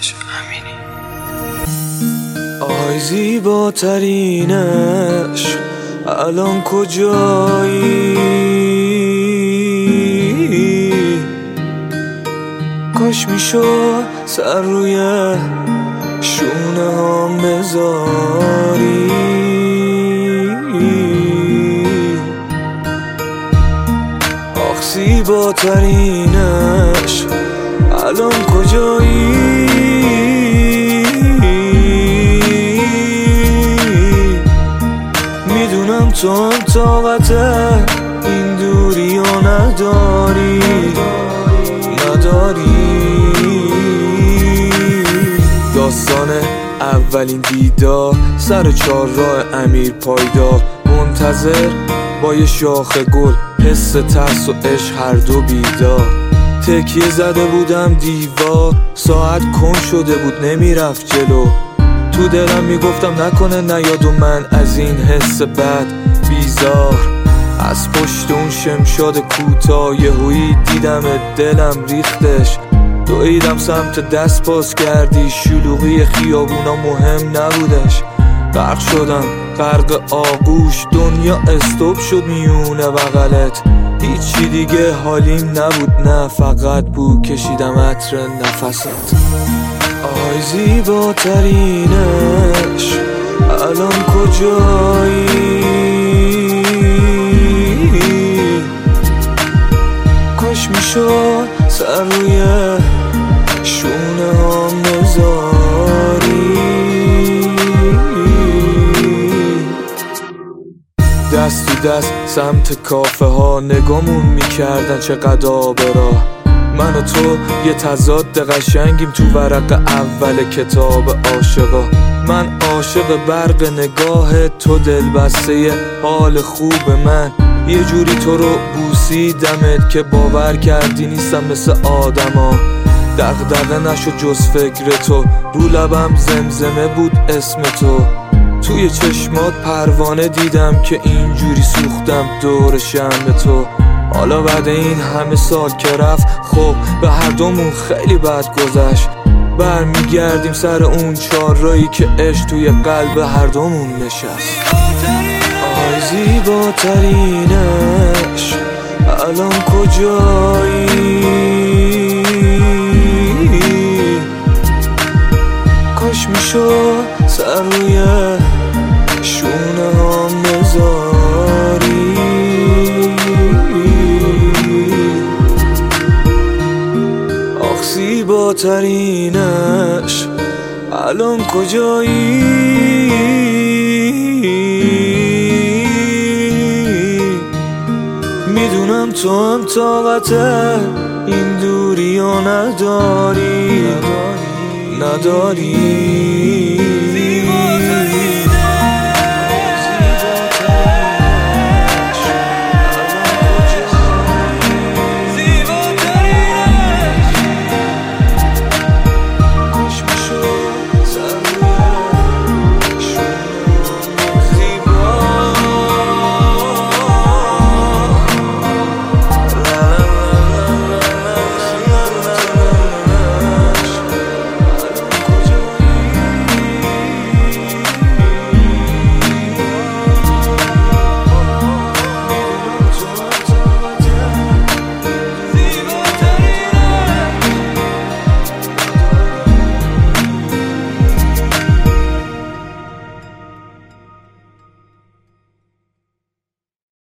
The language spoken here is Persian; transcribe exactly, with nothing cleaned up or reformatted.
داداش امینی. آی زیباترینش الان کجایی؟ کاش میشد سر روی شونه ها مزاری. آخ زیباترینش الان کجایی؟ میدونم تو هم طاقت این دوری ها نداری نداری. داستان اولین دیدار سر چهار راه امیر پایدار، منتظر با یه شاخ گل، حس ترس و عشق هر دو بیدار. تکیه زده بودم دیوار، ساعت کن شده بود نمیرفت جلو. تو دلم میگفتم نکنه نیاد و من از این حس بد بیزار. از پشت اون شمشاد کوتاه یهویی دیدم دلم ریختش. دویدم سمت دست باز کردی، شلوغی خیابونا مهم نبودش. غرق شدم غرق آغوش، دنیا استوب شد میونه بغلت. هیچی دیگه حالیم نبود، نه فقط بو کشیدم عطر نفست. آی زیباترینش الان کجایی؟ کاش میشد سر روی شونه ها مزاری. دست تو دست سمت کافه ها نگامون میکردن چقدر آبراه. من و تو یه تضاد قشنگیم تو ورق اول کتاب عاشقا. من عاشق برق نگاه تو، دل بسته حال خوب من. یه جوری تو رو بوسیدمت که باور کردی نیستم مثل آدما. دغدغه نشد جز فکر تو، رو لبم زمزمه بود اسم تو. توی چشمات پروانه دیدم که اینجوری سوختم دور شم تو. حالا بعد این همه سال که رفت، خب به هر دومون خیلی بد گذشت. برمیگردیم سر اون چهارراهی که عشق توی قلب هر دومون نشست. آی زیباترینش الان کجایی؟ کاش میشد سر روی شونه ها مزاری. آخ زیباترینش الان کجایی؟ میدونم تو هم طاقت این دوری ها نداری نداری.